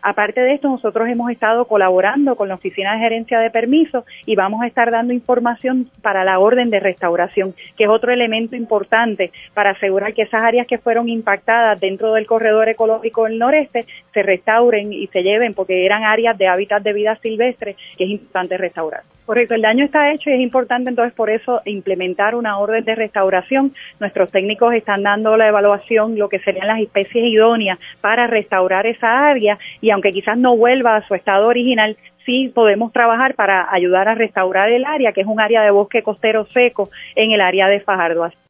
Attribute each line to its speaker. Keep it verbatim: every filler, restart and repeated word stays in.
Speaker 1: Aparte de esto, nosotros hemos estado colaborando con la Oficina de Gerencia de Permisos y vamos a estar dando información para la orden de restauración, que es otro elemento importante para asegurar que esas áreas que fueron impactadas dentro del corredor ecológico del noreste se restauren y se lleven, porque eran áreas de hábitat de vida silvestre que es importante restaurar. Correcto, el daño está hecho y es importante entonces por eso implementar una orden de restauración. Nuestros técnicos están dando la evaluación, lo que serían las especies idóneas para restaurar esa área, y aunque quizás no vuelva a su estado original, sí podemos trabajar para ayudar a restaurar el área, que es un área de bosque costero seco en el área de Fajardo.